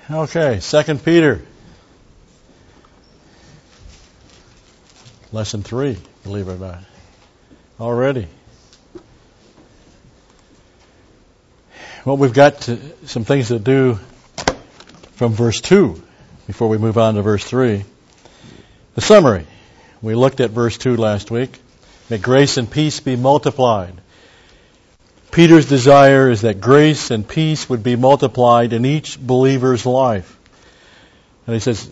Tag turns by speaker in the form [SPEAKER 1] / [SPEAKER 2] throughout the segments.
[SPEAKER 1] Okay, 2 Peter. Lesson 3, believe it or not. Already. Well, we've got some things to do from verse 2 before we move on to verse 3. The summary. We looked at verse 2 last week. May grace and peace be multiplied. Peter's desire is that grace and peace would be multiplied in each believer's life. And he says,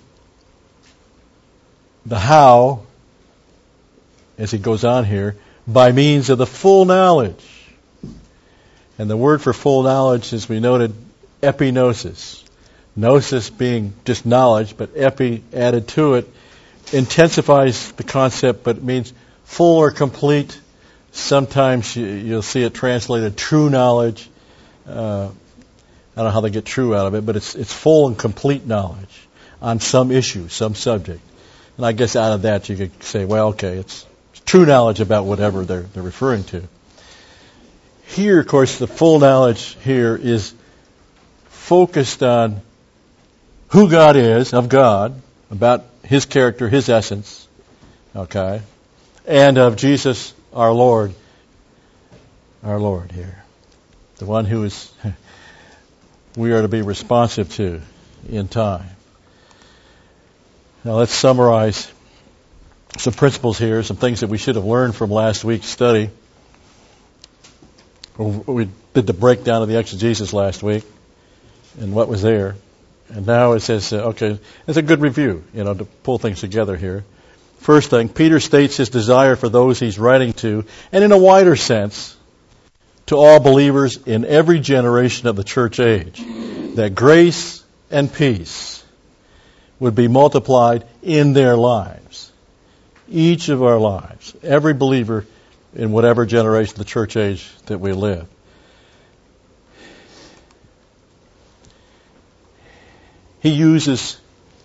[SPEAKER 1] the how, as he goes on here, by means of the full knowledge. And the word for full knowledge, as we noted, epignosis. Gnosis being just knowledge, but epi added to it intensifies the concept, but it means full or complete. Sometimes you'll see it translated true knowledge. I don't know how they get true out of it, but it's full and complete knowledge on some issue, some subject. And I guess out of that you could say, well, okay, it's true knowledge about whatever they're referring to. Here, of course, the full knowledge here is focused on who God is, of God, about His character, His essence, okay, and of Jesus, our Lord here, the one who is we are to be responsive to in time. Now let's summarize some principles here, some things that we should have learned from last week's study. We did the breakdown of the exegesis last week and what was there. And now it says, okay, it's a good review, to pull things together here. First thing, Peter states his desire for those he's writing to, and in a wider sense, to all believers in every generation of the church age, that grace and peace would be multiplied in their lives. Each of our lives, every believer in whatever generation of the church age that we live. He uses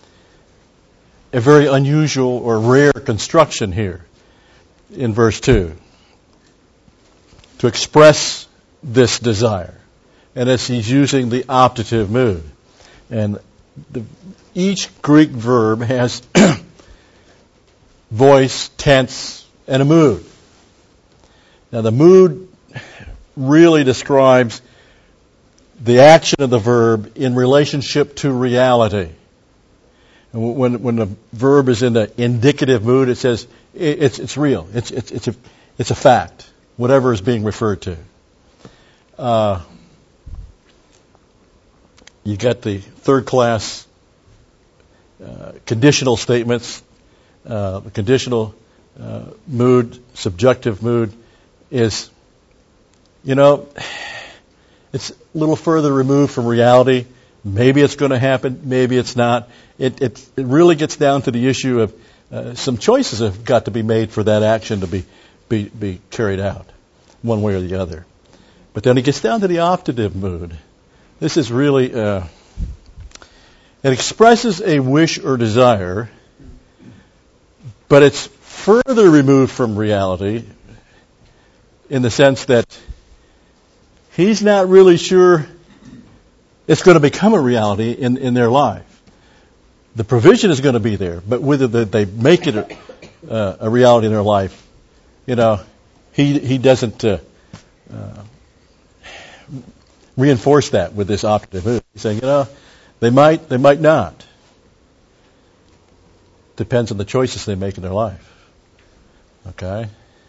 [SPEAKER 1] a very unusual or rare construction here in verse 2 to express this desire. And as he's using the optative mood. And each Greek verb has voice, tense, and a mood. Now the mood really describes the action of the verb in relationship to reality. And when the verb is in the indicative mood, it says it's real. It's a fact. Whatever is being referred to. You got the third class conditional statements. The conditional mood, subjective mood is, it's a little further removed from reality. Maybe it's going to happen. Maybe it's not. It really gets down to the issue of some choices have got to be made for that action to be carried out, one way or the other. But then it gets down to the optative mood. This is really it expresses a wish or desire, but it's further removed from reality in the sense that he's not really sure it's going to become a reality in their life. The provision is going to be there, but whether they make it a reality in their life, he doesn't reinforce that with this optative mood. He's saying, they might not. Depends on the choices they make in their life. Okay?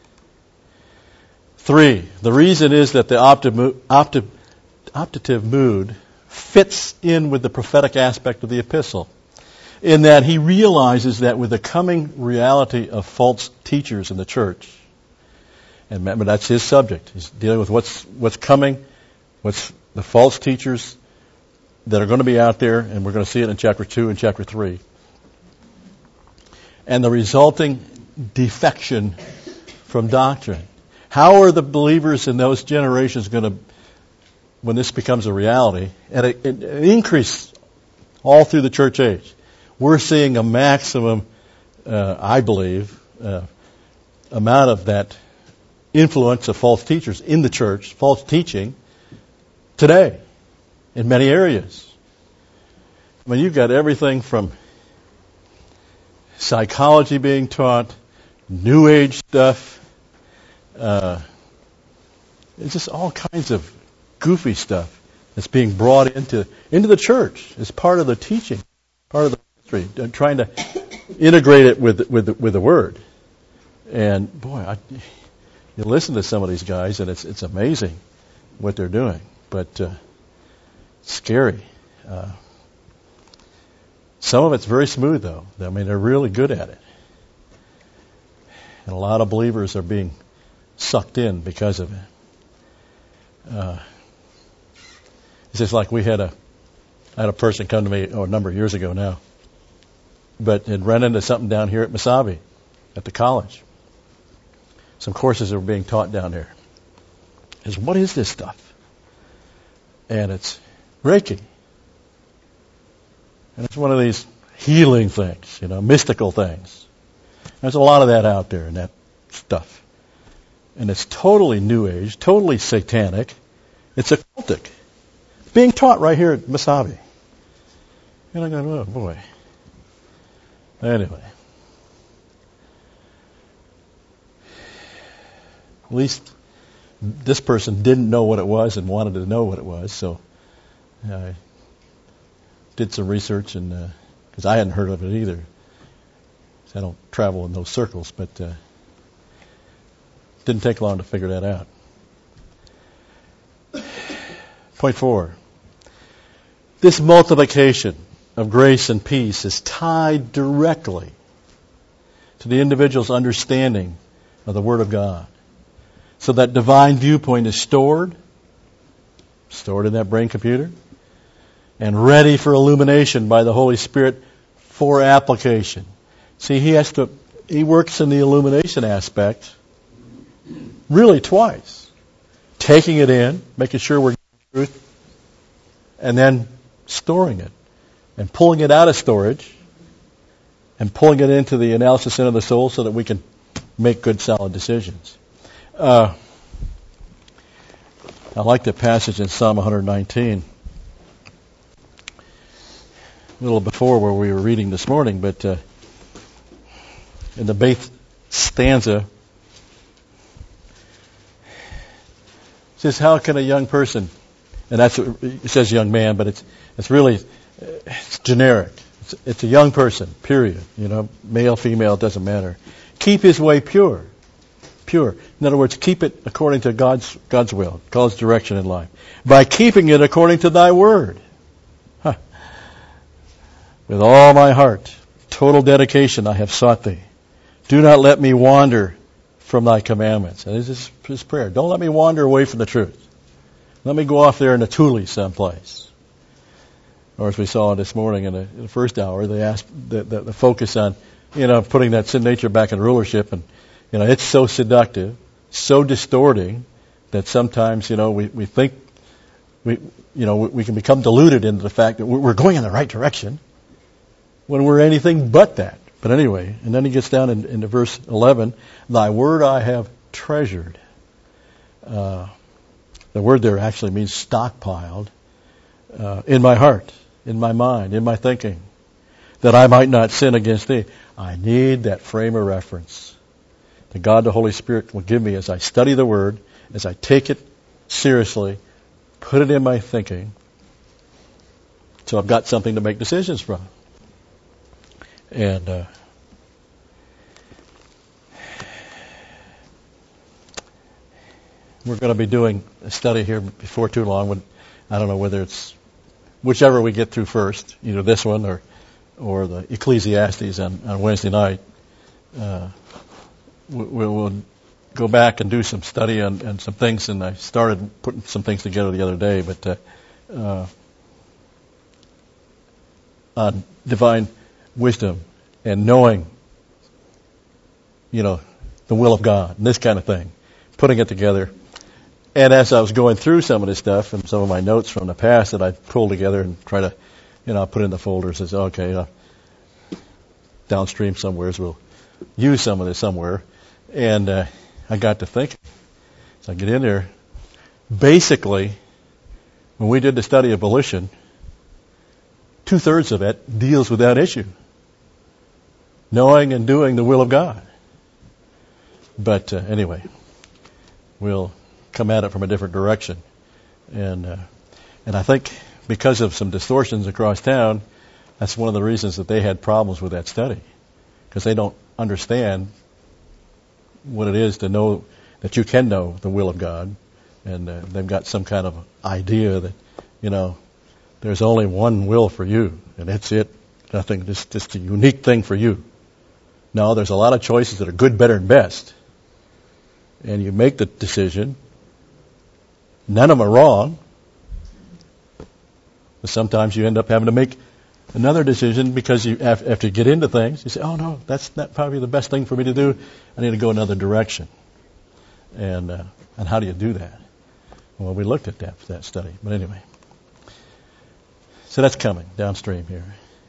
[SPEAKER 1] 3, the reason is that the optative mood fits in with the prophetic aspect of the epistle, in that he realizes that with the coming reality of false teachers in the church, and remember that's his subject, he's dealing with what's coming, what's the false teachers that are going to be out there, and we're going to see it in chapter 2 and chapter 3, and the resulting defection from doctrine. How are the believers in those generations going to, when this becomes a reality, and an increase all through the church age? We're seeing a maximum, I believe, amount of that influence of false teachers in the church, false teaching, today, in many areas. I mean, you've got everything from psychology being taught, New Age stuff. It's just all kinds of goofy stuff that's being brought into the church as part of the teaching, part of the history, trying to integrate it with the Word. And boy, you listen to some of these guys, and it's amazing what they're doing, but it's scary. Some of it's very smooth, though. I mean, they're really good at it, and a lot of believers are being sucked in because of it. It's just like I had a person come to me a number of years ago now, but had run into something down here at Mesabi, at the college. Some courses that were being taught down there. He says, what is this stuff? And it's Reiki. And it's one of these healing things, mystical things. There's a lot of that out there in that stuff. And it's totally New Age, totally satanic. It's occultic. Being taught right here at Mesabi. And I go, oh boy. Anyway. At least this person didn't know what it was and wanted to know what it was, so I did some research, and because I hadn't heard of it either. So I don't travel in those circles, but didn't take long to figure that out. Point 4. This multiplication of grace and peace is tied directly to the individual's understanding of the Word of God. So that divine viewpoint is stored in that brain computer, and ready for illumination by the Holy Spirit for application. See, he works in the illumination aspect really twice. Taking it in, making sure we're getting the truth, and then storing it, and pulling it out of storage, and pulling it into the analysis center of the soul so that we can make good, solid decisions. I like the passage in Psalm 119, a little before where we were reading this morning, but in the 8th stanza, it says, how can a young person, and it says young man, but it's really generic. It's a young person, period. Male, female, it doesn't matter. Keep his way pure. Pure. In other words, keep it according to God's will, God's direction in life. By keeping it according to thy word. With all my heart, total dedication I have sought thee. Do not let me wander from thy commandments. And this is his prayer. Don't let me wander away from the truth. Let me go off there in a tule someplace. Or as we saw this morning in the first hour, they asked the focus on, putting that sin nature back in rulership, and it's so seductive, so distorting that sometimes we think we can become deluded into the fact that we're going in the right direction when we're anything but that. But anyway, and then he gets down into verse 11, thy word I have treasured. The word there actually means stockpiled in my heart, in my mind, in my thinking, that I might not sin against thee. I need that frame of reference that God the Holy Spirit will give me as I study the Word, as I take it seriously, put it in my thinking, so I've got something to make decisions from. And we're going to be doing a study here before too long. I don't know whether it's whichever we get through first, either this one or the Ecclesiastes on Wednesday night. We'll go back and do some study on some things, and I started putting some things together the other day, but on divine wisdom and knowing, the will of God and this kind of thing, putting it together. And as I was going through some of this stuff and some of my notes from the past that I pulled together and try to, put in the folders, and say, okay, downstream somewhere we'll use some of this somewhere. And I got to thinking, so I get in there. Basically, when we did the study of volition, 2/3 of it deals with that issue. Knowing and doing the will of God. But anyway, we'll come at it from a different direction. And I think because of some distortions across town, that's one of the reasons that they had problems with that study. Because they don't understand what it is to know that you can know the will of God. And they've got some kind of idea that, there's only one will for you, and that's it. Nothing, just a unique thing for you. No, there's a lot of choices that are good, better, and best. And you make the decision. None of them are wrong. But sometimes you end up having to make another decision because you, after you get into things, you say, oh no, that's not probably the best thing for me to do. I need to go another direction. And how do you do that? Well, we looked at that study. But anyway. So that's coming downstream here.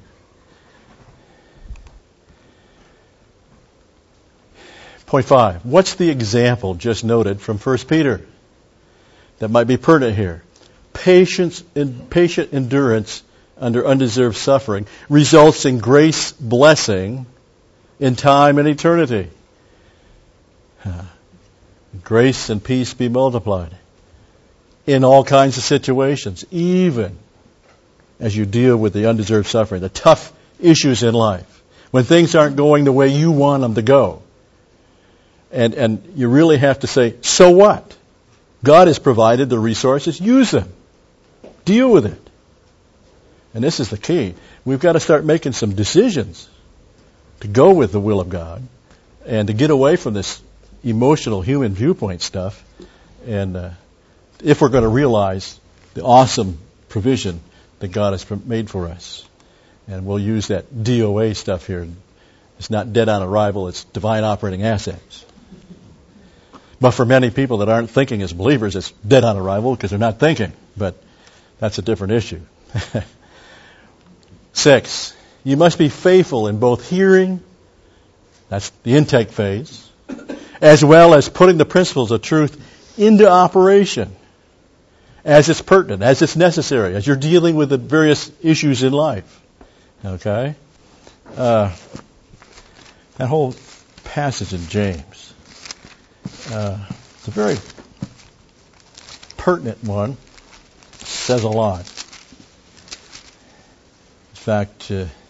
[SPEAKER 1] Point 5. What's the example just noted from 1 Peter that might be pertinent here? Patient endurance under undeserved suffering results in grace blessing in time and eternity. Grace and peace be multiplied in all kinds of situations, even as you deal with the undeserved suffering, the tough issues in life, when things aren't going the way you want them to go. And you really have to say, so what? God has provided the resources, use them. Deal with it. And this is the key. We've got to start making some decisions to go with the will of God and to get away from this emotional human viewpoint stuff. And if we're going to realize the awesome provision that God has made for us. And we'll use that DOA stuff here. It's not dead on arrival, it's divine operating assets. But for many people that aren't thinking as believers, it's dead on arrival because they're not thinking. But that's a different issue. 6, you must be faithful in both hearing, that's the intake phase, as well as putting the principles of truth into operation as it's pertinent, as it's necessary, as you're dealing with the various issues in life. Okay? That whole passage in James, it's a very pertinent one. It says a lot. In fact,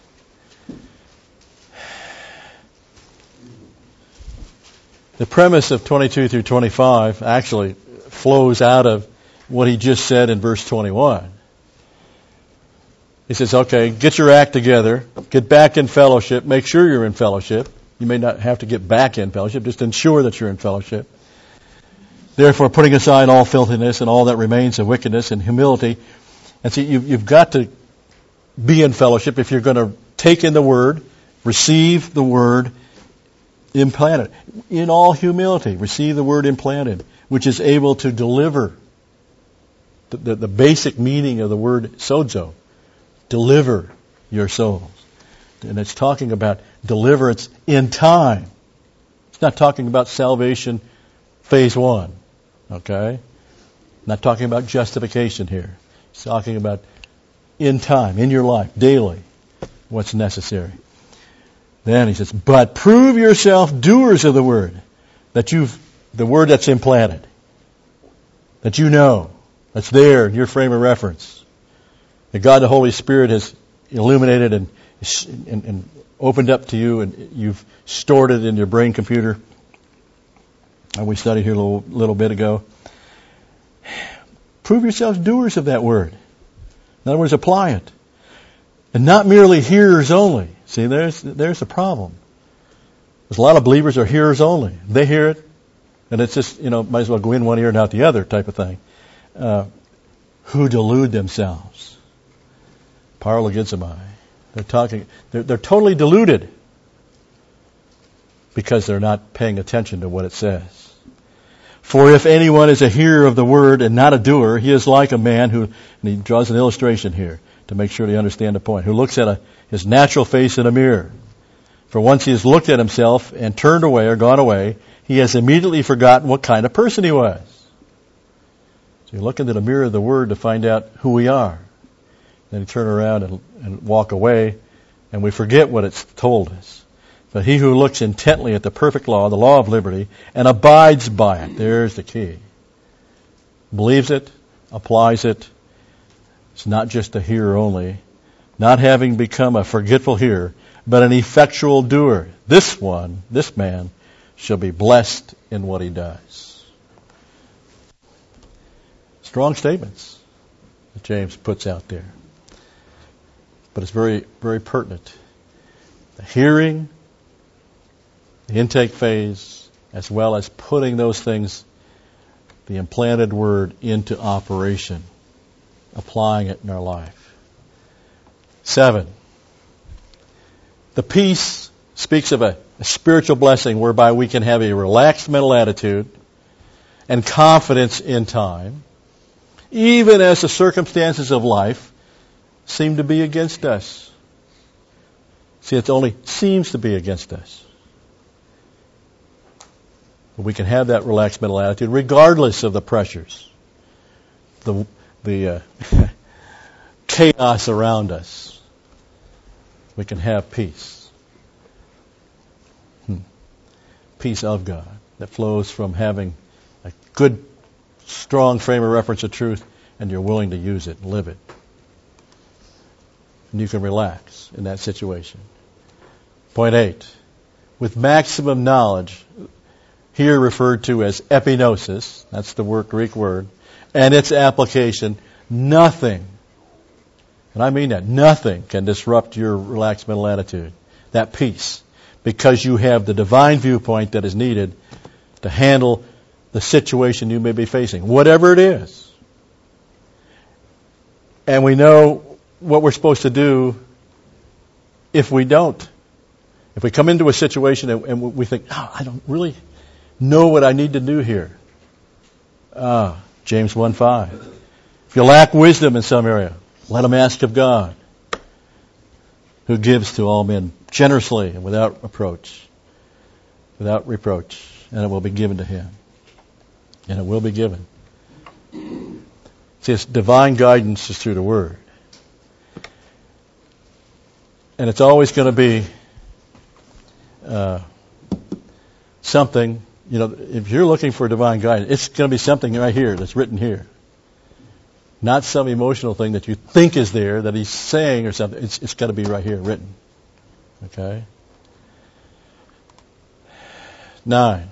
[SPEAKER 1] the premise of 22 through 25 actually flows out of what he just said in verse 21. He says, okay, get your act together, get back in fellowship, make sure you're in fellowship. You may not have to get back in fellowship, just ensure that you're in fellowship. Therefore, putting aside all filthiness and all that remains of wickedness and humility. And see, you've got to be in fellowship if you're going to take in the Word, receive the Word implanted. In all humility, receive the Word implanted, which is able to deliver. The basic meaning of the word sozo, deliver your souls. And it's talking about deliverance in time. It's not talking about salvation phase 1. Okay? Not talking about justification here. It's talking about in time, in your life, daily, what's necessary. Then he says, but prove yourself doers of the word, the word that's implanted, that you know, that's there in your frame of reference. That God the Holy Spirit has illuminated and opened up to you, and you've stored it in your brain computer. And we studied here a little bit ago. Prove yourselves doers of that word. In other words, apply it. And not merely hearers only. See, there's the problem. There's a lot of believers are hearers only. They hear it, and it's just, might as well go in one ear and out the other type of thing. Who delude themselves. Paralogizomai. They're totally deluded because they're not paying attention to what it says. For if anyone is a hearer of the word and not a doer, he is like a man who, and he draws an illustration here to make sure you understand the point, who looks at his natural face in a mirror. For once he has looked at himself and turned away or gone away, he has immediately forgotten what kind of person he was. So you look into the mirror of the Word to find out who we are. then turn around and walk away, and we forget what it's told us. But he who looks intently at the perfect law, the law of liberty, and abides by it, there's the key. Believes it, applies it. It's not just a hearer only, not having become a forgetful hearer, but an effectual doer. This man, shall be blessed in what he does. Strong statements that James puts out there. But it's very, very pertinent. The hearing, the intake phase, as well as putting those things, the implanted word, into operation, applying it in our life. 7, the peace speaks of a spiritual blessing whereby we can have a relaxed mental attitude and confidence in time, even as the circumstances of life seem to be against us. See, it only seems to be against us. But we can have that relaxed mental attitude regardless of the pressures, the chaos around us. We can have peace. Peace of God that flows from having a good, strong frame of reference of truth, and you're willing to use it and live it. And you can relax in that situation. Point 8, with maximum knowledge, here referred to as epignosis, that's the Greek word, and its application, nothing, and I mean that, nothing can disrupt your relaxed mental attitude, that peace, because you have the divine viewpoint that is needed to handle the situation you may be facing, whatever it is. And we know what we're supposed to do if we don't. If we come into a situation and we think, I don't really know what I need to do here. James 1:5. If you lack wisdom in some area, let him ask of God, who gives to all men generously and without reproach, and it will be given to him. And it will be given. See, it's divine guidance is through the Word. And it's always going to be something, if you're looking for divine guidance, it's going to be something right here that's written here. Not some emotional thing that you think is there, that he's saying or something. It's got to be right here, written. Okay? 9.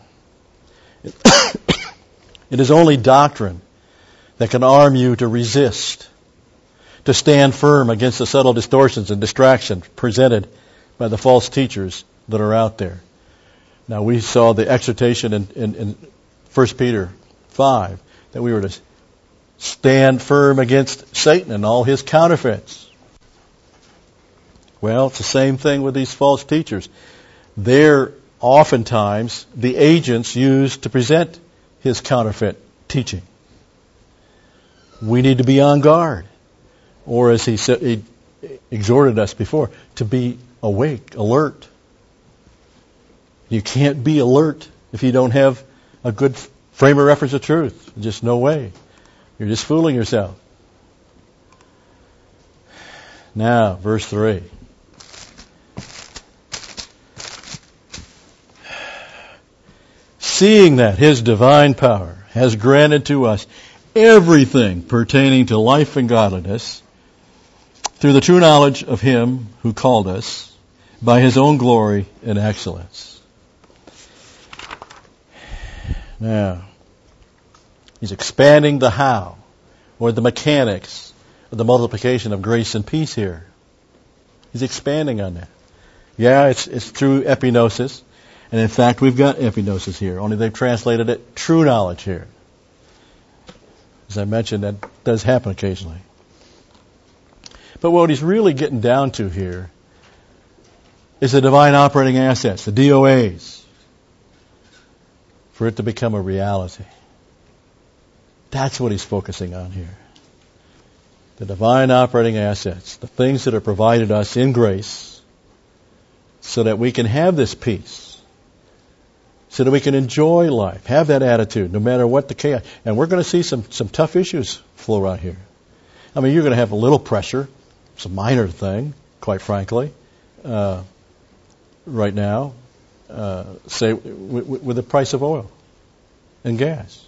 [SPEAKER 1] It is only doctrine that can arm you to resist, to stand firm against the subtle distortions and distractions presented by the false teachers that are out there. Now, we saw the exhortation in 1 Peter 5 that we were to stand firm against Satan and all his counterfeits. Well, it's the same thing with these false teachers. They're oftentimes the agents used to present his counterfeit teaching. We need to be on guard. Or as he exhorted us before, to be awake, alert. You can't be alert if you don't have a good frame of reference of truth. Just no way. You're just fooling yourself. Now, verse 3. Seeing that his divine power has granted to us everything pertaining to life and godliness through the true knowledge of him who called us by his own glory and excellence. Now, he's expanding the how, or the mechanics of the multiplication of grace and peace here. He's expanding on that. Yeah, it's through epignosis. And in fact, we've got epignosis here, only they've translated it true knowledge here. As I mentioned, that does happen occasionally. But what he's really getting down to here is the divine operating assets, the DOAs, for it to become a reality. That's what he's focusing on here. The divine operating assets, the things that are provided us in grace, so that we can have this peace, so that we can enjoy life, have that attitude, no matter what the chaos. And we're going to see some tough issues flow out here. I mean, you're going to have a little pressure, It's a minor thing, quite frankly, right now, say, with the price of oil and gas.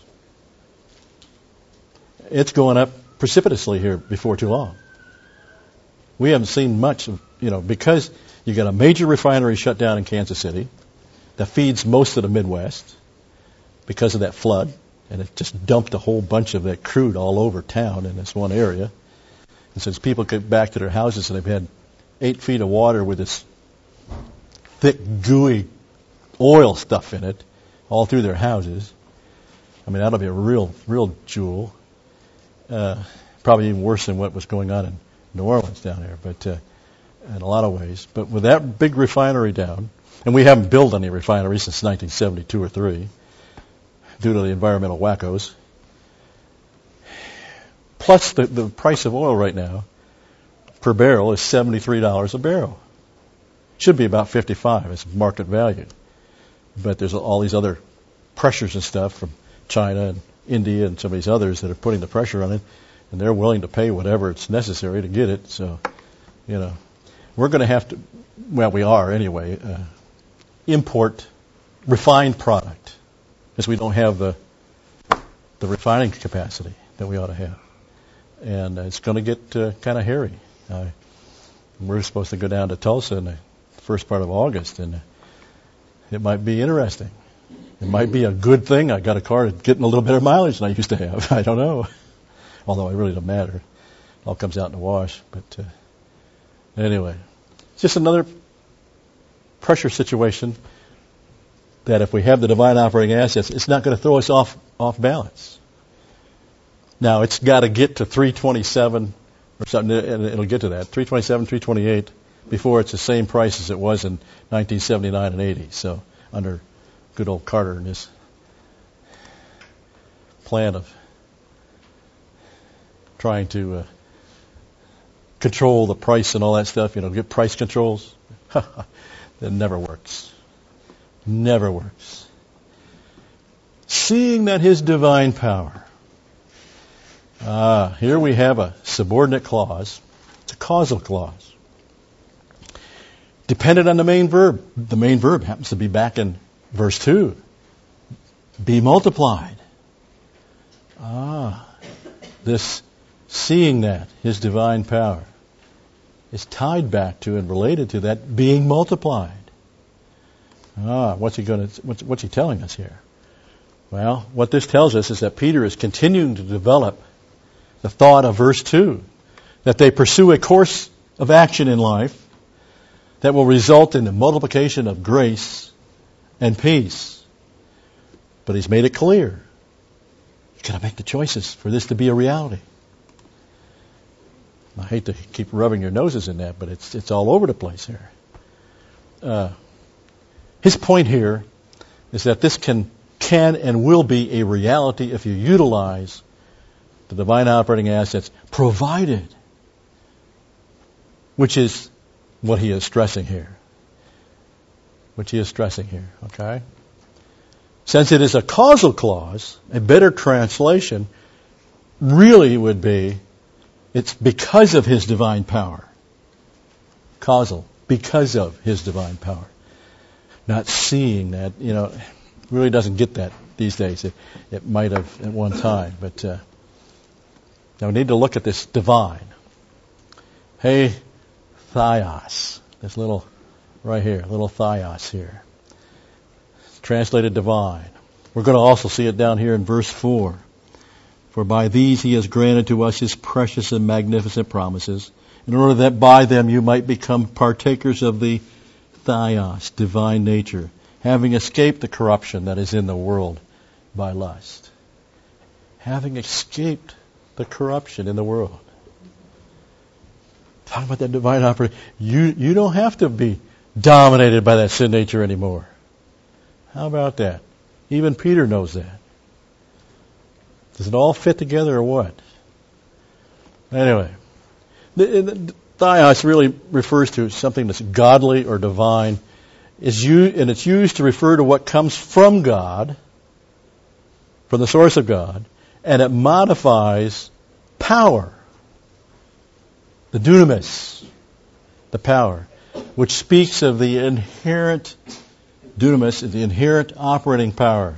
[SPEAKER 1] It's going up precipitously here before too long. We haven't seen much of, because you got a major refinery shut down in Kansas City that feeds most of the Midwest because of that flood, and it just dumped a whole bunch of that crude all over town in this one area. And since people get back to their houses and they've had 8 feet of water with this thick, gooey oil stuff in it all through their houses, I mean, that'll be a real jewel. Probably even worse than what was going on in New Orleans down there, but in a lot of ways. But with that big refinery down, and we haven't built any refineries since 1972 or 3, due to the environmental wackos. Plus the price of oil right now per barrel is $73 a barrel. Should be about $55 as market value. But there's all these other pressures and stuff from China and India and some of these others that are putting the pressure on it, and they're willing to pay whatever it's necessary to get it. So, we're going to have to, well, we are anyway, import refined product, because we don't have the refining capacity that we ought to have. And it's going to get kind of hairy. We're supposed to go down to Tulsa in the first part of August, and it might be interesting. It might be a good thing. I got a car that's getting a little better mileage than I used to have. I don't know. Although it really doesn't matter. It all comes out in the wash. But anyway, it's just another pressure situation that if we have the divine operating assets, it's not going to throw us off balance. Now, it's got to get to 327 or something, and it'll get to that, 327, 328, before it's the same price as it was in 1979 and 80. So under good old Carter and his plan of trying to control the price and all that stuff, get price controls, that never works. Never works. Seeing that his divine power. Here we have a subordinate clause. It's a causal clause. Dependent on the main verb. The main verb happens to be back in verse 2. Be multiplied. This seeing that, his divine power, is tied back to and related to that being multiplied. What's he telling us here? Well, what this tells us is that Peter is continuing to develop the thought of verse 2, that they pursue a course of action in life that will result in the multiplication of grace and peace. But he's made it clear. You've got to make the choices for this to be a reality. I hate to keep rubbing your noses in that, but it's all over the place here. His point here is that this can and will be a reality if you utilize the divine operating assets provided, which is what he is stressing here. Okay? Since it is a causal clause, a better translation really would be, it's because of his divine power. Causal, because of his divine power. Not seeing that, really doesn't get that these days. It might have at one time, but now we need to look at this divine. Hey, Theos. This little, right here, little Theos here. It's translated divine. We're going to also see it down here in verse 4. For by these he has granted to us his precious and magnificent promises, in order that by them you might become partakers of the Theos, divine nature, having escaped the corruption that is in the world by lust. Having escaped the corruption in the world. Talking about that divine operation. You don't have to be dominated by that sin nature anymore. How about that? Even Peter knows that. Does it all fit together or what? Anyway, the Theos really refers to something that's godly or divine, and it's used to refer to what comes from God, from the source of God, and it modifies power the dunamis, the power, which speaks of the inherent dunamis, the inherent operating power.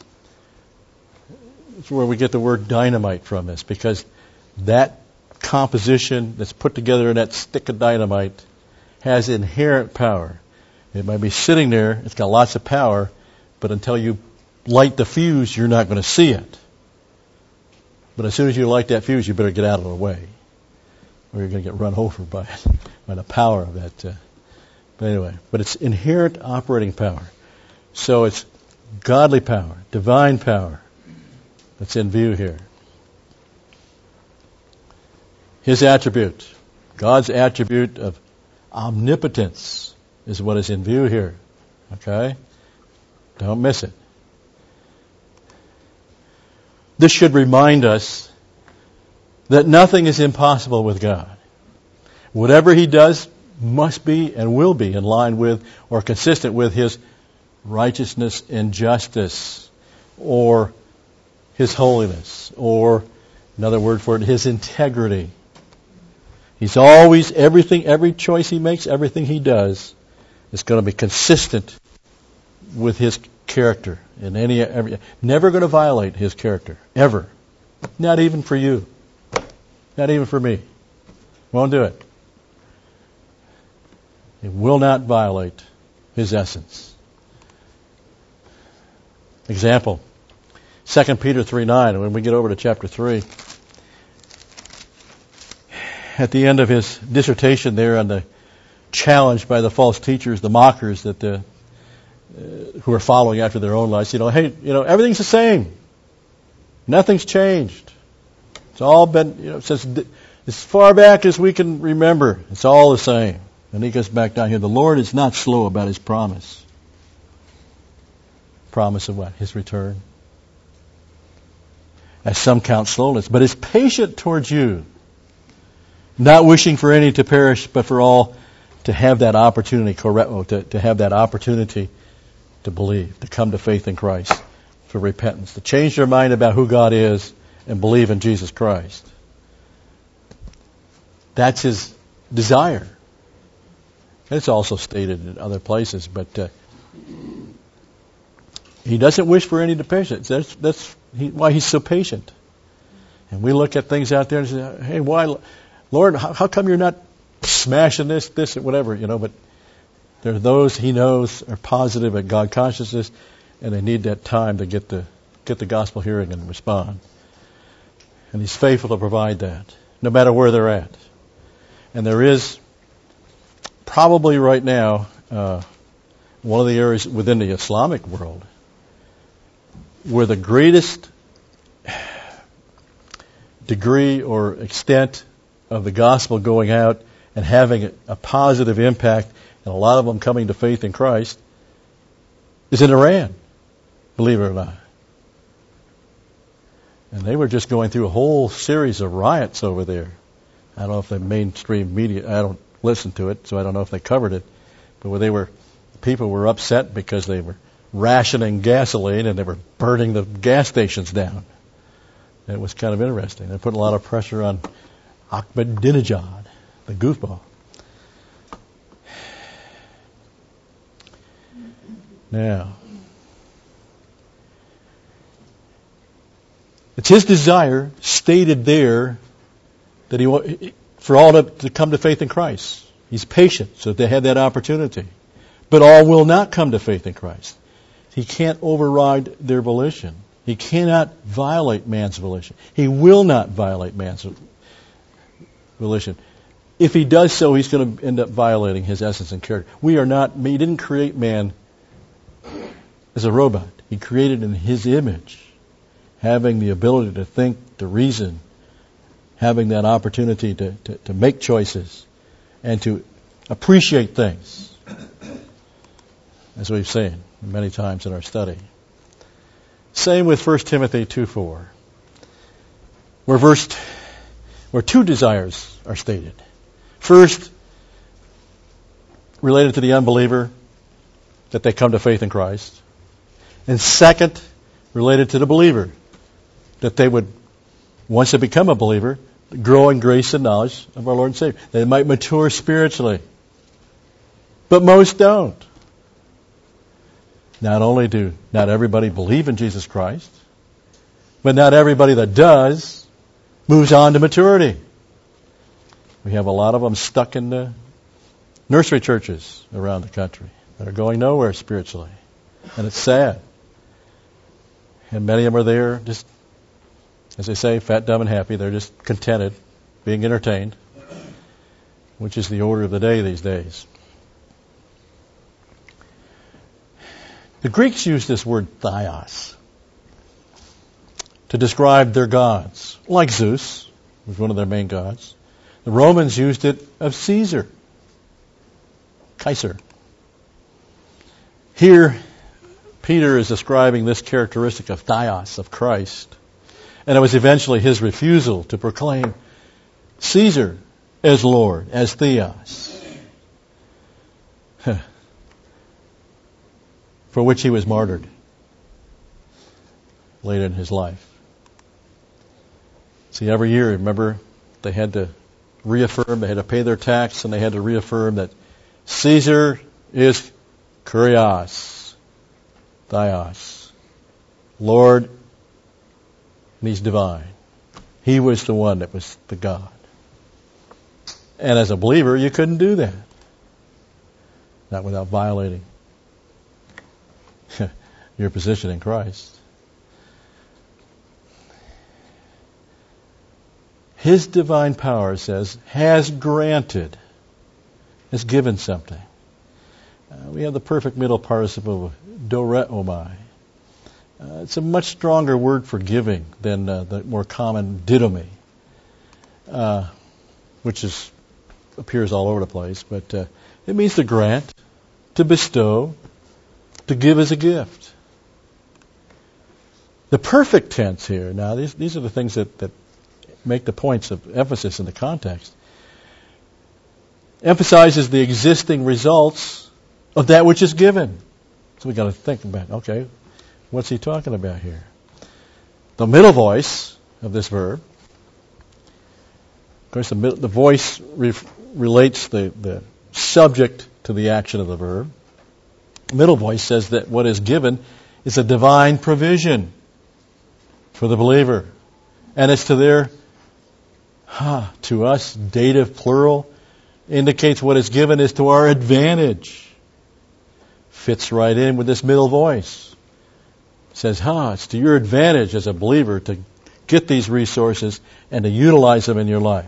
[SPEAKER 1] That's where we get the word dynamite from this, because that composition that's put together in that stick of dynamite has inherent power. It might be sitting there, it's got lots of power, but until you light the fuse, you're not going to see it. But as soon as you light that fuse, you better get out of the way, or you're going to get run over by it, by the power of that. But anyway, but it's inherent operating power. So it's godly power, divine power that's in view here. His attribute, God's attribute of omnipotence is what is in view here. Okay? Don't miss it. This should remind us that nothing is impossible with God. Whatever He does must be and will be in line with or consistent with His righteousness and justice, or His holiness, or another word for it, His integrity. He's always, every choice He makes, everything He does is going to be consistent with His character. Never going to violate His character, ever. Not even for you. Not even for me. Won't do it. He will not violate His essence. Example, 2 Peter 3:9, when we get over to chapter 3. At the end of his dissertation there on the challenge by the false teachers, the mockers that who are following after their own lives, everything's the same. Nothing's changed. It's all been, since as far back as we can remember, it's all the same. And he goes back down here, the Lord is not slow about His promise. Promise of what? His return. As some count slowness, but is patient towards you, not wishing for any to perish, but for all to have that opportunity, to have that opportunity to believe, to come to faith in Christ, for repentance, to change their mind about who God is and believe in Jesus Christ. That's His desire. It's also stated in other places, but He doesn't wish for any to perish. That's why He's so patient. And we look at things out there and say, hey, why, Lord, how come you're not smashing this, whatever, but there are those He knows are positive at God consciousness, and they need that time to get the gospel hearing and respond. And He's faithful to provide that, no matter where they're at. And there is probably right now one of the areas within the Islamic world where the greatest degree or extent of the gospel going out and having a positive impact, and a lot of them coming to faith in Christ, is in Iran, believe it or not. And they were just going through a whole series of riots over there. I don't know if the mainstream media, I don't listen to it, so I don't know if they covered it, but where people were upset because they were rationing gasoline and they were burning the gas stations down. It was kind of interesting. They put a lot of pressure on Ahmadinejad, the goofball. Now, it's His desire, stated there, that for all to come to faith in Christ. He's patient, so they have that opportunity. But all will not come to faith in Christ. He can't override their volition. He cannot violate man's volition. He will not violate man's volition. If He does so, He's going to end up violating His essence and character. He didn't create man as a robot. He created in His image, having the ability to think, to reason, having that opportunity to make choices and to appreciate things, as we've seen many times in our study. Same with 1 Timothy 2:4, where two desires are stated. First, related to the unbeliever, that they come to faith in Christ. And second, related to the believer, that they would, once they become a believer, grow in grace and knowledge of our Lord and Savior. They might mature spiritually. But most don't. Not only do not everybody believe in Jesus Christ, but not everybody that does moves on to maturity. We have a lot of them stuck in the nursery churches around the country that are going nowhere spiritually. And it's sad. And many of them are there just, as they say, fat, dumb, and happy. They're just contented, being entertained, which is the order of the day these days. The Greeks used this word theos to describe their gods, like Zeus, who was one of their main gods. The Romans used it of Caesar, Kaiser. Here, Peter is describing this characteristic of theos, of Christ. And it was eventually his refusal to proclaim Caesar as Lord, as theos, for which he was martyred later in his life. See, every year, remember, they had to reaffirm, they had to pay their tax, and they had to reaffirm that Caesar is Kurios, Theos, Lord, and he's divine. He was the one that was the God. And as a believer, you couldn't do that. Not without violating your position in Christ. His divine power, says, has granted, has given something. We have the perfect middle participle, doreomai. It's a much stronger word for giving than the more common didomi, which appears all over the place. But it means to grant, to bestow, to give as a gift. The perfect tense here, now these are the things that make the points of emphasis in the context, emphasizes the existing results of that which is given. So we've got to think about, okay, what's he talking about here? The middle voice of this verb, of course, the voice relates the subject to the action of the verb. The middle voice says that what is given is a divine provision for the believer. And it's to their, to us, dative plural, indicates what is given is to our advantage. Fits right in with this middle voice. Says, it's to your advantage as a believer to get these resources and to utilize them in your life.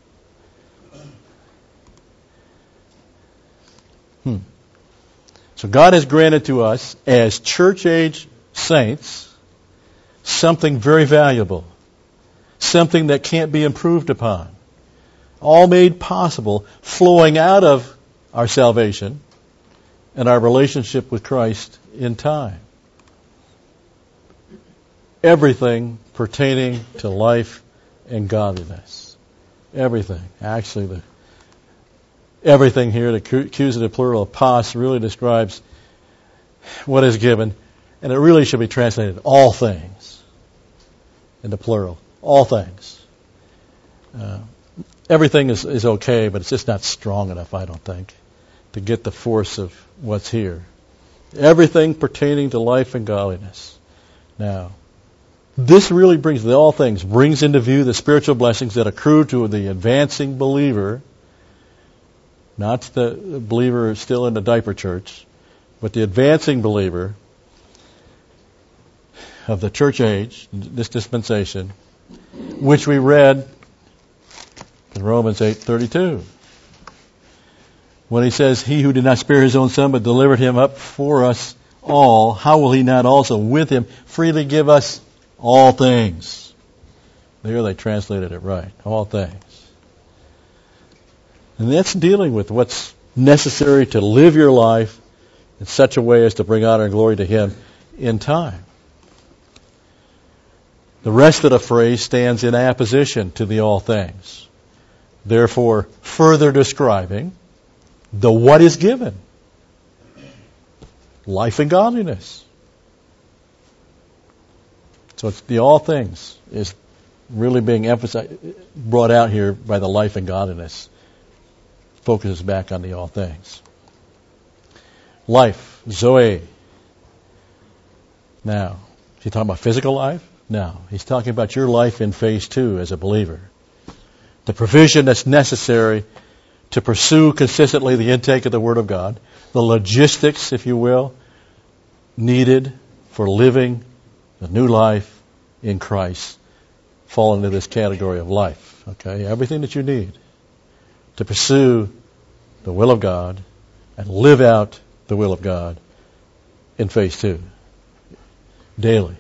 [SPEAKER 1] So God has granted to us, as church-age saints, something very valuable. Something that can't be improved upon. All made possible, flowing out of our salvation and our relationship with Christ in time. Everything pertaining to life and godliness. Everything. Actually, everything here, the accusative plural of pas, really describes what is given, and it really should be translated all things in the plural. All things. Everything is okay, but it's just not strong enough, I don't think, to get the force of what's here. Everything pertaining to life and godliness. Now, this really brings into view the spiritual blessings that accrue to the advancing believer, not the believer still in the diaper church, but the advancing believer of the church age, this dispensation, which we read in Romans 8:32. When he says, he who did not spare his own son but delivered him up for us all, how will he not also with him freely give us all things? There they translated it right. All things. And that's dealing with what's necessary to live your life in such a way as to bring honor and glory to him in time. The rest of the phrase stands in apposition to the all things. Therefore, further describing the what is given. Life and godliness. So it's the all things is really being brought out here by the life and godliness, focuses back on the all things. Life, Zoe. Now, is he talking about physical life? No. He's talking about your life in phase 2 as a believer. The provision that's necessary to pursue consistently the intake of the Word of God, the logistics, if you will, needed for living the new life in Christ fall into this category of life. Okay? Everything that you need to pursue the will of God and live out the will of God in phase 2 daily.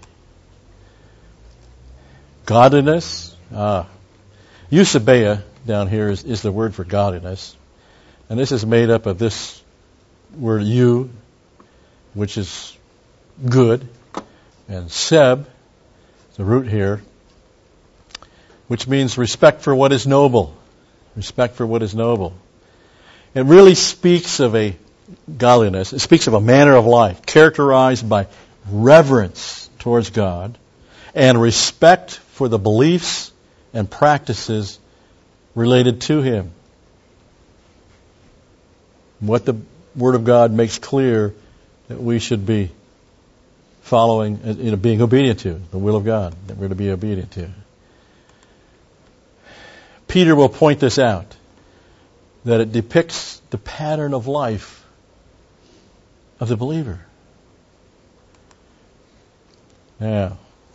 [SPEAKER 1] Godliness. Eusebia down here is the word for godliness. And this is made up of this word eu, which is good, and seb, the root here, which means respect for what is noble. Respect for what is noble. It really speaks of a godliness. It speaks of a manner of life characterized by reverence towards God and respect for the beliefs and practices related to Him. What the Word of God makes clear that we should be following, being obedient to, the will of God that we're to be obedient to. Peter will point this out, that it depicts the pattern of life of the believer. Now,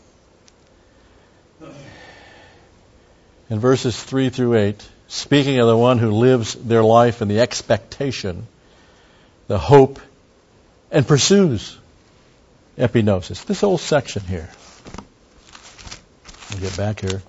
[SPEAKER 1] in verses 3 through 8, speaking of the one who lives their life in the expectation, the hope, and pursues epignosis. This whole section here. We'll get back here.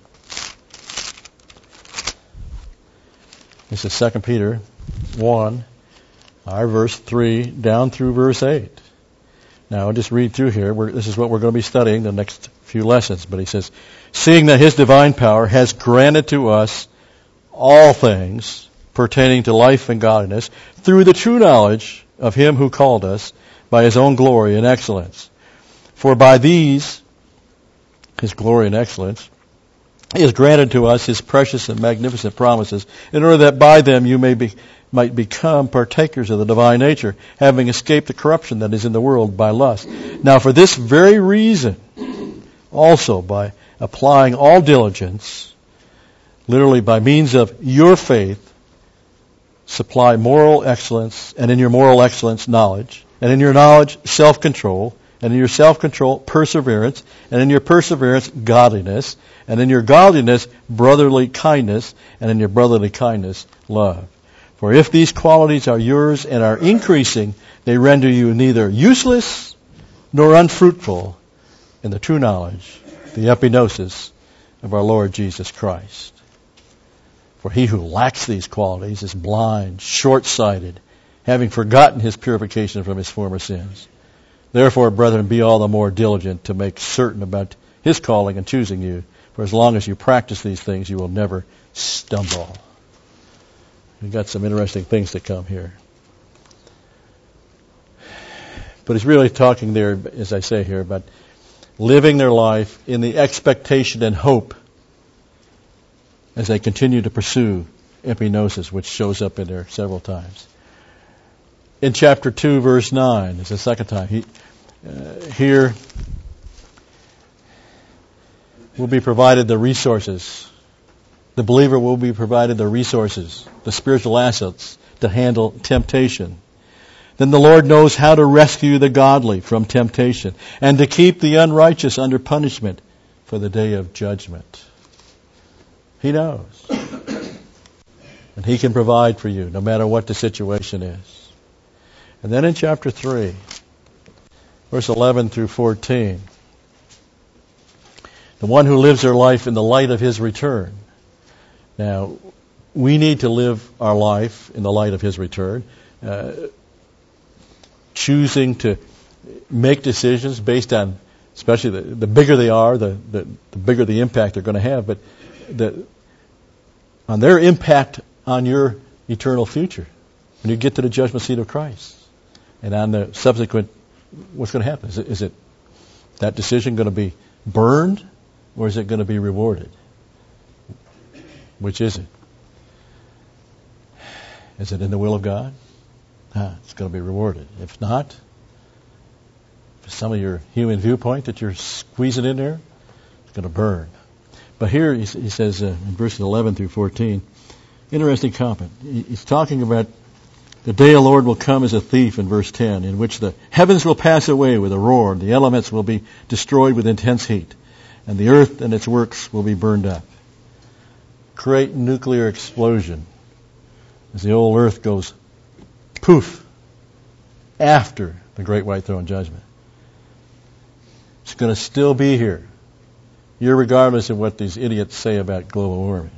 [SPEAKER 1] This is 2 Peter 1, our verse 3, down through verse 8. Now, I'll just read through here. This is what we're going to be studying the next few lessons. But he says, seeing that His divine power has granted to us all things pertaining to life and godliness through the true knowledge of Him who called us by His own glory and excellence. For by these, His glory and excellence, He has granted to us His precious and magnificent promises, in order that by them you might become partakers of the divine nature, having escaped the corruption that is in the world by lust. Now for this very reason, also by applying all diligence, literally by means of your faith, supply moral excellence, and in your moral excellence, knowledge, and in your knowledge, self-control, and in your self-control, perseverance, and in your perseverance, godliness, and in your godliness, brotherly kindness, and in your brotherly kindness, love. For if these qualities are yours and are increasing, they render you neither useless nor unfruitful in the true knowledge, the epignosis of our Lord Jesus Christ. For he who lacks these qualities is blind, short-sighted, having forgotten his purification from his former sins. Therefore, brethren, be all the more diligent to make certain about His calling and choosing you. For as long as you practice these things, you will never stumble. We've got some interesting things to come here. But he's really talking there, as I say here, about living their life in the expectation and hope as they continue to pursue epignosis, which shows up in there several times. In chapter 2, verse 9, it's the second time. Here will be provided the resources. The believer will be provided the resources, the spiritual assets to handle temptation. Then the Lord knows how to rescue the godly from temptation and to keep the unrighteous under punishment for the day of judgment. He knows. And He can provide for you no matter what the situation is. And then in chapter 3, verse 11 through 14, the one who lives their life in the light of His return. Now, we need to live our life in the light of His return, choosing to make decisions based on, especially the bigger they are, the bigger the impact they're going to have, but on their impact on your eternal future when you get to the judgment seat of Christ. And on the subsequent, what's going to happen? Is it that decision going to be burned, or is it going to be rewarded? Which is it? Is it in the will of God? It's going to be rewarded. If not, for some of your human viewpoint that you're squeezing in there, it's going to burn. But here he says in verses 11 through 14, interesting comment. He's talking about the day of the Lord will come as a thief in verse 10, in which the heavens will pass away with a roar, the elements will be destroyed with intense heat, and the earth and its works will be burned up. Great nuclear explosion as the old earth goes poof after the great white throne judgment. It's going to still be here, irregardless of what these idiots say about global warming.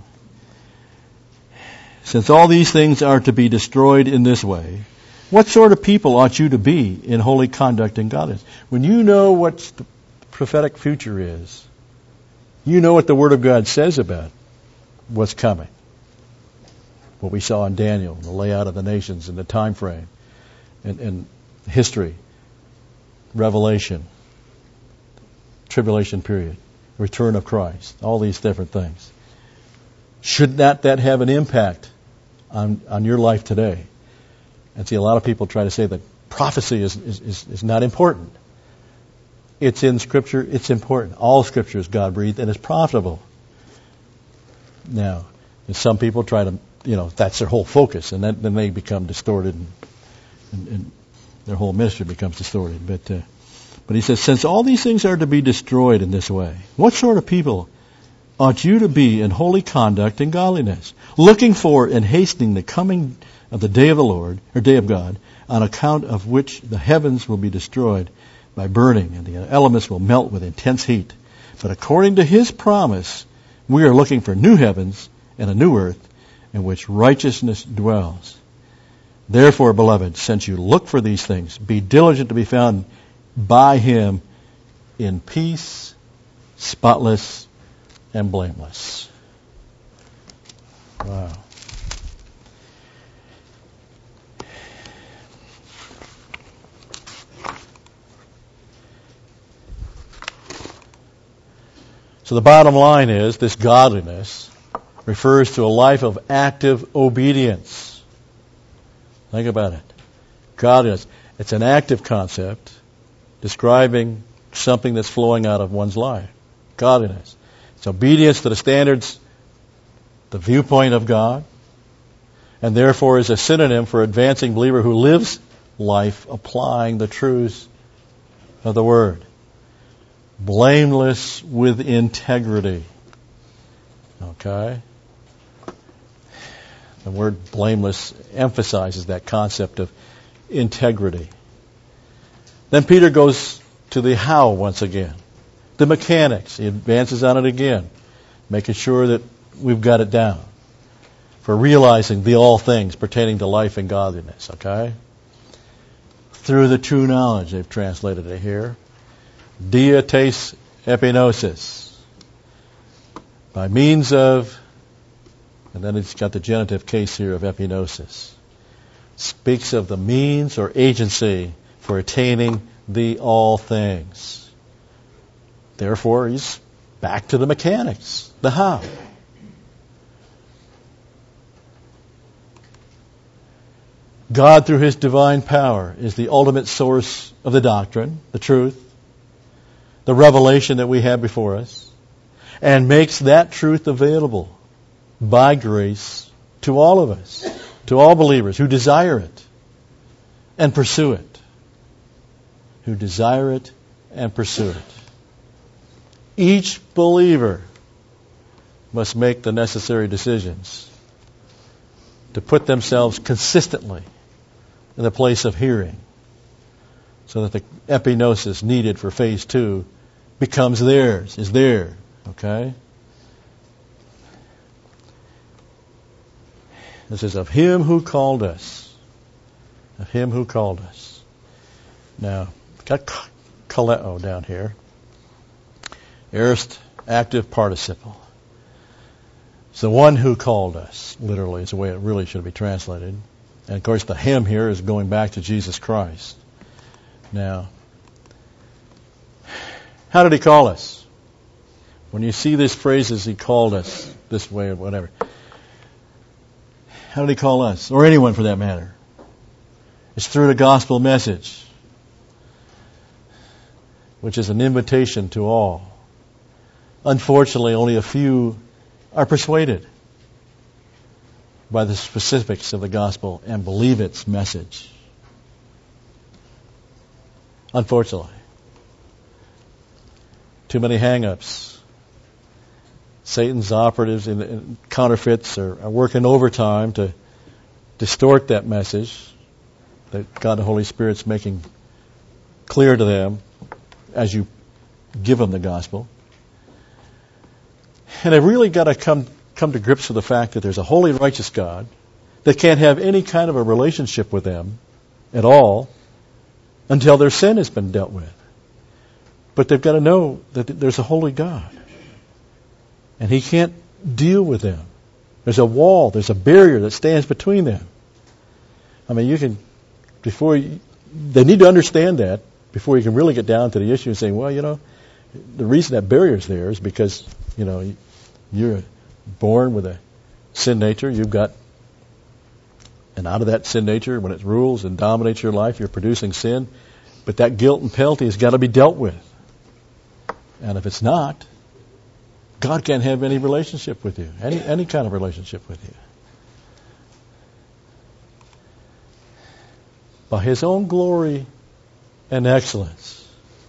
[SPEAKER 1] Since all these things are to be destroyed in this way, what sort of people ought you to be in holy conduct and godliness? When you know what the prophetic future is, you know what the Word of God says about what's coming. What we saw in Daniel, the layout of the nations and the time frame, and history, Revelation, tribulation period, return of Christ, all these different things. Should not that have an impact on your life today? And see, a lot of people try to say that prophecy is not important. It's in Scripture, it's important. All Scripture is God-breathed and it's profitable. Now, and some people try to, that's their whole focus, and then they become distorted, and their whole ministry becomes distorted. But he says, since all these things are to be destroyed in this way, what sort of people ought you to be in holy conduct and godliness, looking for and hastening the coming of the day of the Lord, or day of God, on account of which the heavens will be destroyed by burning, and the elements will melt with intense heat. But according to His promise, we are looking for new heavens and a new earth in which righteousness dwells. Therefore, beloved, since you look for these things, be diligent to be found by Him in peace, spotless, and blameless. Wow. So the bottom line is, this godliness refers to a life of active obedience. Think about it. Godliness. It's an active concept describing something that's flowing out of one's life. Godliness. It's obedience to the standards, the viewpoint of God, and therefore is a synonym for advancing believer who lives life applying the truths of the Word. Blameless with integrity. Okay? The word blameless emphasizes that concept of integrity. Then Peter goes to the how once again. The mechanics. He advances on it again, making sure that we've got it down for realizing the all things pertaining to life and godliness. Okay? Through the true knowledge, they've translated it here. Dietes epinosis. By means of, and then it's got the genitive case here of epinosis. Speaks of the means or agency for attaining the all things. Therefore, he's back to the mechanics, the how. God, through His divine power, is the ultimate source of the doctrine, the truth, the revelation that we have before us, and makes that truth available by grace to all of us, to all believers who desire it and pursue it. Who desire it and pursue it. Each believer must make the necessary decisions to put themselves consistently in the place of hearing, so that the epinosis needed for phase 2 becomes theirs, is there. Okay? This is of Him who called us. Of Him who called us. Now, got kaleo down here. Aorist active participle. It's the one who called us, literally, is the way it really should be translated. And of course, the Him here is going back to Jesus Christ. Now, how did He call us? When you see these phrases, He called us, this way or whatever. How did he call us? Or anyone for that matter? It's through the gospel message, which is an invitation to all. Unfortunately, only a few are persuaded by the specifics of the gospel and believe its message. Unfortunately. Too many hang-ups. Satan's operatives and counterfeits are working overtime to distort that message that God the Holy Spirit's making clear to them as you give them the gospel. And they've really got to come to grips with the fact that there's a holy, righteous God that can't have any kind of a relationship with them at all until their sin has been dealt with. But they've got to know that there's a holy God. And He can't deal with them. There's a wall, there's a barrier that stands between them. I mean, they need to understand that before you can really get down to the issue and say, well, the reason that barrier is there is because, you're born with a sin nature. You've got, and out of that sin nature, when it rules and dominates your life, you're producing sin. But that guilt and penalty has got to be dealt with. And if it's not, God can't have any relationship with you, any kind of relationship with you. By His own glory and excellence.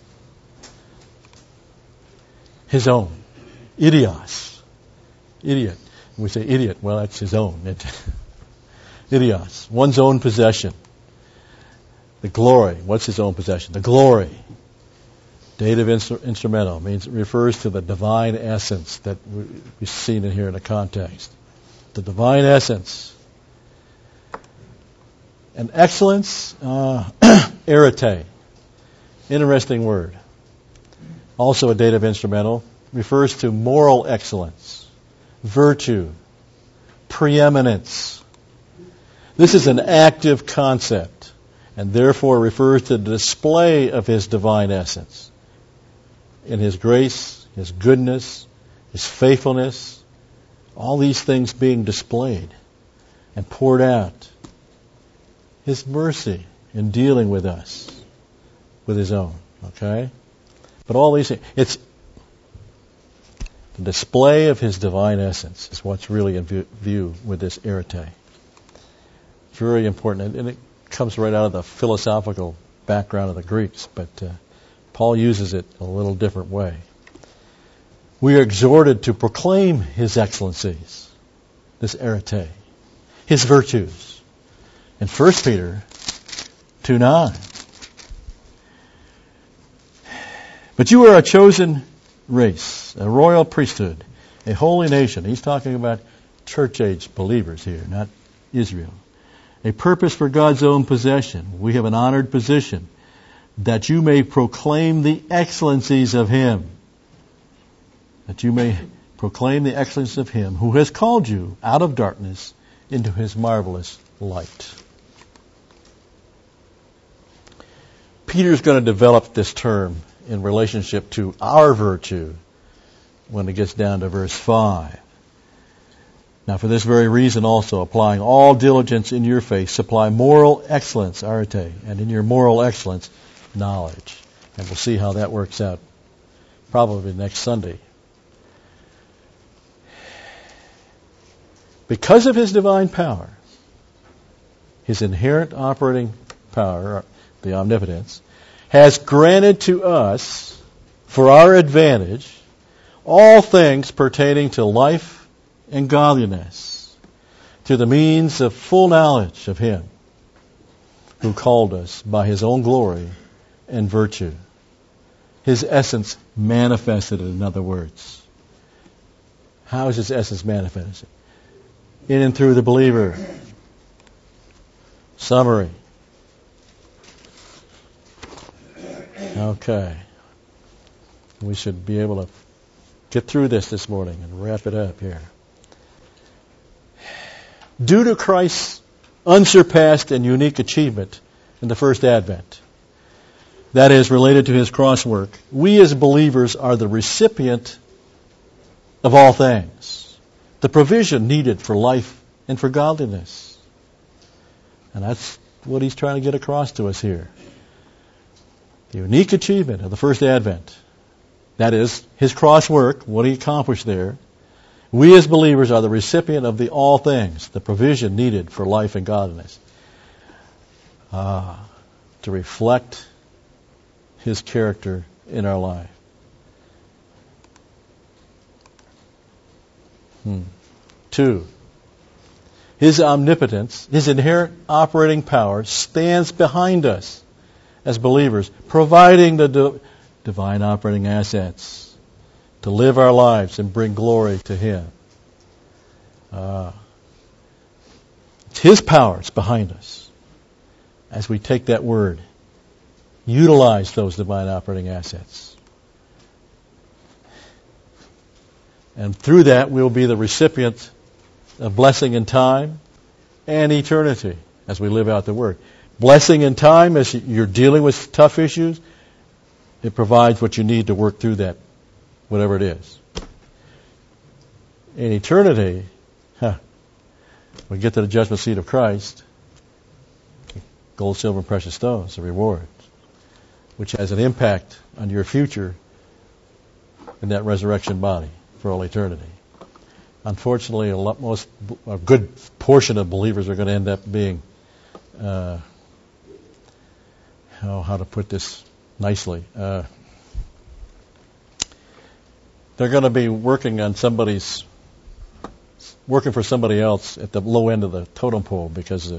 [SPEAKER 1] His own. Idios. Idiot. When we say idiot, well, that's His own. Idios. One's own possession. The glory. What's His own possession? The glory. Dative instrumental refers to the divine essence that we've seen in here in the context. The divine essence. And excellence, arete. Interesting word. Also a dative instrumental. Refers to moral excellence, virtue, preeminence. This is an active concept and therefore refers to the display of His divine essence in His grace, His goodness, His faithfulness, all these things being displayed and poured out. His mercy in dealing with us, with His own. Okay? But all these things, it's the display of His divine essence is what's really in view with this arete. It's very important, and it comes right out of the philosophical background of the Greeks, but Paul uses it a little different way. We are exhorted to proclaim His excellencies, this arete, His virtues. In 1 Peter 2:9. But you are a chosen race, a royal priesthood, a holy nation. He's talking about church-age believers here, not Israel. A purpose for God's own possession. We have an honored position that you may proclaim the excellencies of Him. That you may proclaim the excellence of Him who has called you out of darkness into His marvelous light. Peter's going to develop this term in relationship to our virtue when it gets down to verse 5. Now, for this very reason also, applying all diligence in your faith, supply moral excellence, arete, and in your moral excellence, knowledge. And we'll see how that works out probably next Sunday. Because of His divine power, His inherent operating power, the omnipotence, has granted to us, for our advantage, all things pertaining to life and godliness, through the means of full knowledge of Him who called us by His own glory and virtue. His essence manifested, in other words. How is His essence manifested? In and through the believer. Summary. Okay. We should be able to get through this morning and wrap it up here. Due to Christ's unsurpassed and unique achievement in the first advent, that is related to His cross work, we as believers are the recipient of all things. The provision needed for life and for godliness. And that's what he's trying to get across to us here. The unique achievement of the first advent, that is, his cross work, what he accomplished there. We as believers are the recipient of the all things, the provision needed for life and godliness. To reflect his character in our life. 2. His omnipotence, his inherent operating power stands behind us as believers, providing the divine operating assets to live our lives and bring glory to him. It's his powers behind us as we take that word, utilize those divine operating assets. And through that, we'll be the recipient of blessing in time and eternity as we live out the Word. Blessing in time, as you're dealing with tough issues, it provides what you need to work through that, whatever it is. In eternity, we get to the judgment seat of Christ, gold, silver, and precious stones, the reward, which has an impact on your future in that resurrection body for all eternity. Unfortunately, a good portion of believers are going to end up being, how to put this nicely, they're going to be working for somebody else at the low end of the totem pole because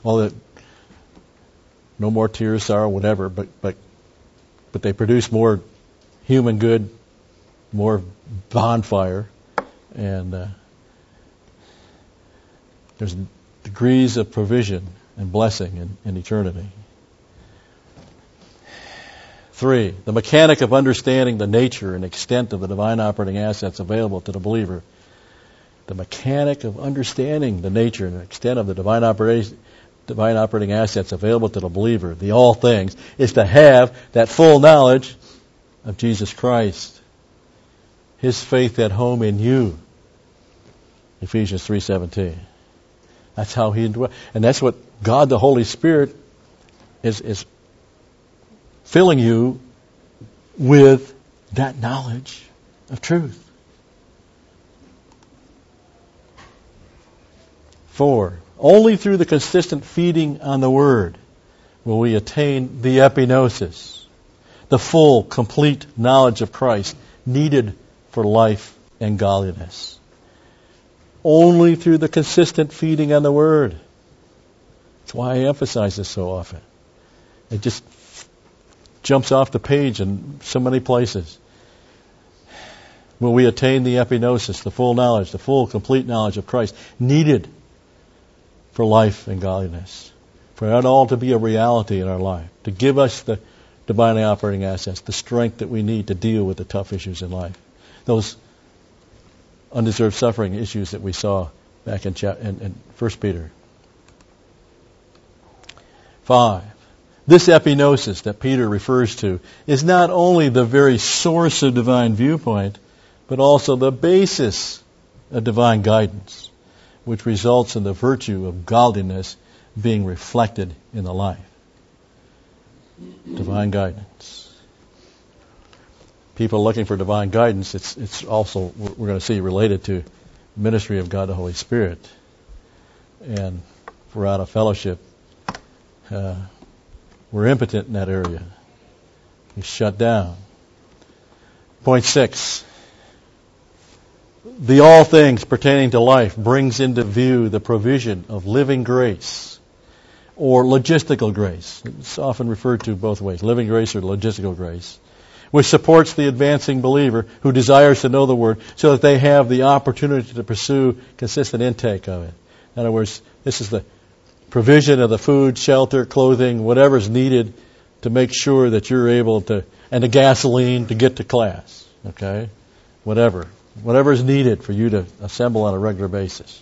[SPEAKER 1] no more tears, sorrow, whatever, but they produce more human good, more bonfire, and there's degrees of provision and blessing in eternity. 3, the mechanic of understanding the nature and extent of the divine operating assets available to the believer. The mechanic of understanding the nature and extent of the divine operating assets available to the believer, the all things, is to have that full knowledge of Jesus Christ, his faith at home in you. Ephesians 3:17. That's how he indwells. And that's what God the Holy Spirit is filling you with, that knowledge of truth. 4, only through the consistent feeding on the Word will we attain the epignosis, the full, complete knowledge of Christ needed for life and godliness. Only through the consistent feeding on the Word. That's why I emphasize this so often. It just jumps off the page in so many places. Will we attain the epignosis, the full knowledge, the full, complete knowledge of Christ needed for life and godliness? For that all to be a reality in our life, to give us the divinely operating assets, the strength that we need to deal with the tough issues in life. Those undeserved suffering issues that we saw back in 1 Peter. 5. This epignosis that Peter refers to is not only the very source of divine viewpoint, but also the basis of divine guidance, which results in the virtue of godliness being reflected in the life. Divine guidance. People looking for divine guidance, it's also, we're going to see, related to ministry of God the Holy Spirit. And if we're out of fellowship, we're impotent in that area. We're shut down. Point 6. The all things pertaining to life brings into view the provision of living grace or logistical grace. It's often referred to both ways, living grace or logistical grace, which supports the advancing believer who desires to know the Word so that they have the opportunity to pursue consistent intake of it. In other words, this is the provision of the food, shelter, clothing, whatever's needed to make sure that you're able to, and the gasoline to get to class, okay? Whatever is needed for you to assemble on a regular basis.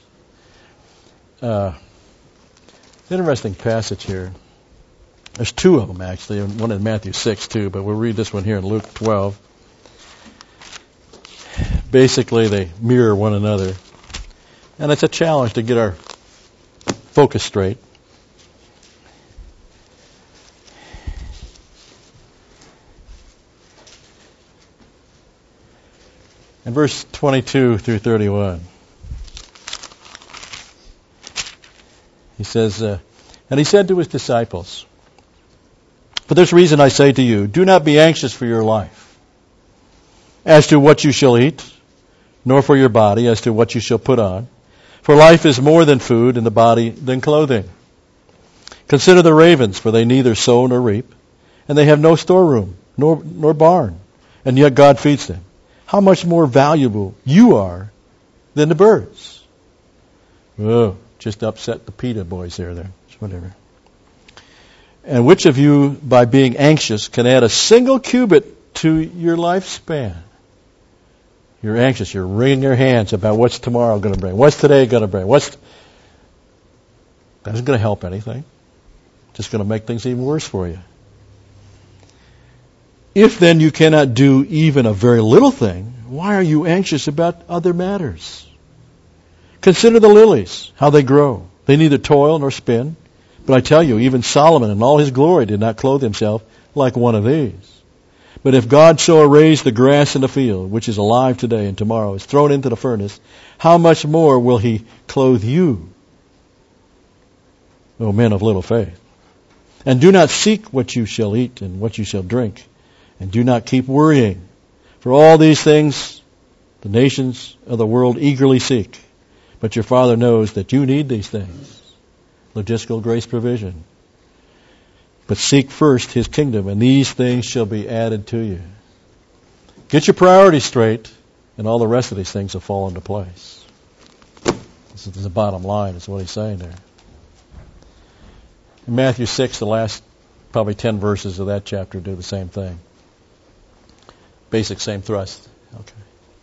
[SPEAKER 1] Interesting passage here. There's 2 of them, actually, and one in Matthew 6, too, but we'll read this one here in Luke 12. Basically, they mirror one another. And it's a challenge to get our focus straight. In verse 22 through 31, he says, and he said to his disciples, "For this reason I say to you, do not be anxious for your life, as to what you shall eat, nor for your body, as to what you shall put on. For life is more than food, and the body than clothing. Consider the ravens, for they neither sow nor reap, and they have no storeroom, nor barn, and yet God feeds them. How much more valuable you are than the birds." Oh, just upset the PETA boys there. Whatever. "And which of you, by being anxious, can add a single cubit to your lifespan?" You're anxious. You're wringing your hands about what's tomorrow going to bring. What's today going to bring? That isn't going to help anything. Just going to make things even worse for you. "If then you cannot do even a very little thing, why are you anxious about other matters? Consider the lilies, how they grow. They neither toil nor spin. But I tell you, even Solomon in all his glory did not clothe himself like one of these. But if God so arrays the grass in the field, which is alive today and tomorrow is thrown into the furnace, how much more will he clothe you, O men of little faith? And do not seek what you shall eat and what you shall drink, and do not keep worrying. For all these things the nations of the world eagerly seek. But your Father knows that you need these things." Logistical grace provision. "But seek first His kingdom, and these things shall be added to you." Get your priorities straight, and all the rest of these things will fall into place. This is the bottom line, is what he's saying there. In Matthew 6, the last probably 10 verses of that chapter do the same thing. Basic same thrust. Okay.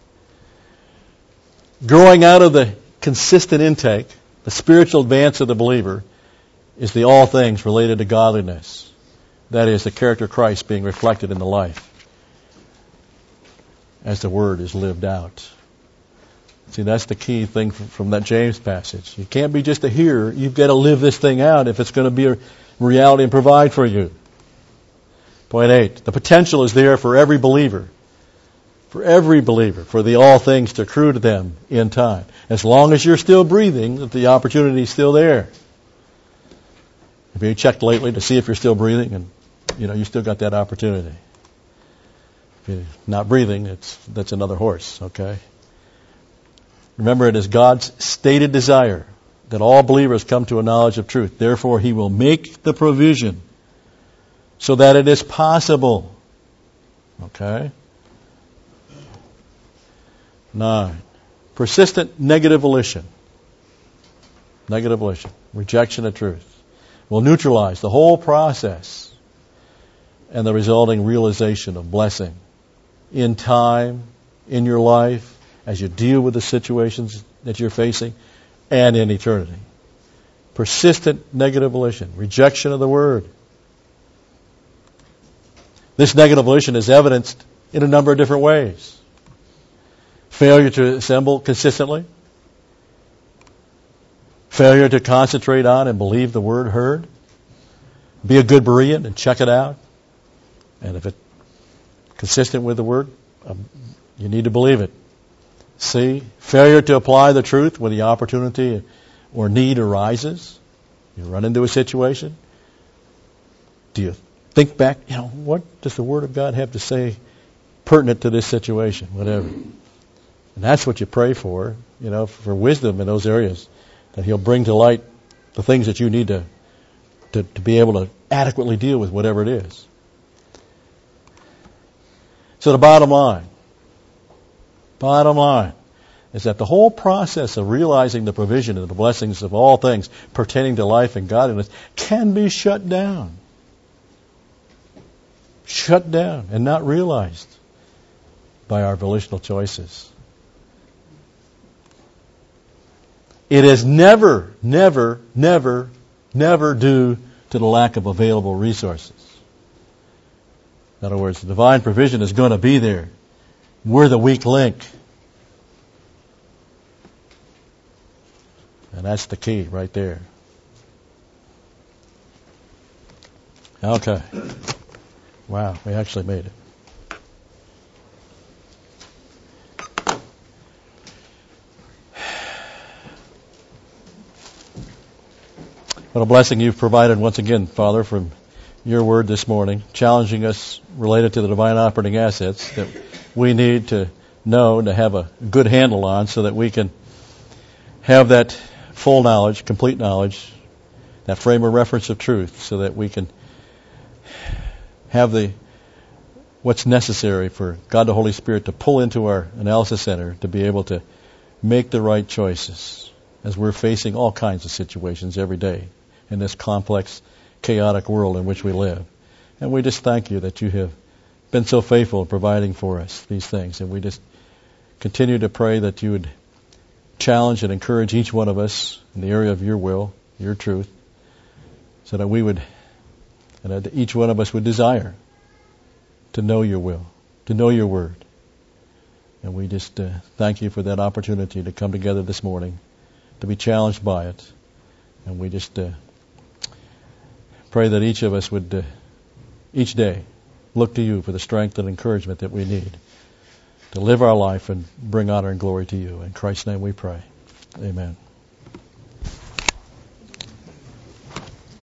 [SPEAKER 1] Growing out of the consistent intake, the spiritual advance of the believer, is the all things related to godliness. That is, the character of Christ being reflected in the life as the Word is lived out. See, that's the key thing from that James passage. You can't be just a hearer. You've got to live this thing out if it's going to be a reality and provide for you. Point 8, the potential is there for every believer. For every believer, for the all things to accrue to them in time. As long as you're still breathing, the opportunity is still there. Have you checked lately to see if you're still breathing? And, you still got that opportunity. If you're not breathing, that's another horse, okay? Remember, it is God's stated desire that all believers come to a knowledge of truth. Therefore, He will make the provision so that it is possible. Okay? 9. Persistent negative volition. Negative volition. Rejection of truth. Will neutralize the whole process and the resulting realization of blessing in time, in your life, as you deal with the situations that you're facing, and in eternity. Persistent negative volition. Rejection of the Word. This negative volition is evidenced in a number of different ways. Failure to assemble consistently. Failure to concentrate on and believe the word heard. Be a good Berean and check it out. And if it's consistent with the word, you need to believe it. C, failure to apply the truth when the opportunity or need arises. You run into a situation. Do you think back, what does the Word of God have to say pertinent to this situation? Whatever. And that's what you pray for wisdom in those areas. That He'll bring to light the things that you need to be able to adequately deal with whatever it is. So the bottom line is that the whole process of realizing the provision and the blessings of all things pertaining to life and godliness can be shut down. Shut down and not realized by our volitional choices. It is never due to the lack of available resources. In other words, the divine provision is going to be there. We're the weak link. And that's the key right there. Okay. Wow, we actually made it. What a blessing you've provided once again, Father, from your word this morning, challenging us related to the divine operating assets that we need to know and to have a good handle on so that we can have that full knowledge, complete knowledge, that frame of reference of truth so that we can have what's necessary for God the Holy Spirit to pull into our analysis center to be able to make the right choices as we're facing all kinds of situations every day in this complex, chaotic world in which we live. And we just thank you that you have been so faithful in providing for us these things. And we just continue to pray that you would challenge and encourage each one of us in the area of your will, your truth, so that we would, and that each one of us would desire to know your will, to know your word. And we just thank you for that opportunity to come together this morning, to be challenged by it. And we just pray that each of us would, each day, look to you for the strength and encouragement that we need to live our life and bring honor and glory to you. In Christ's name we pray. Amen.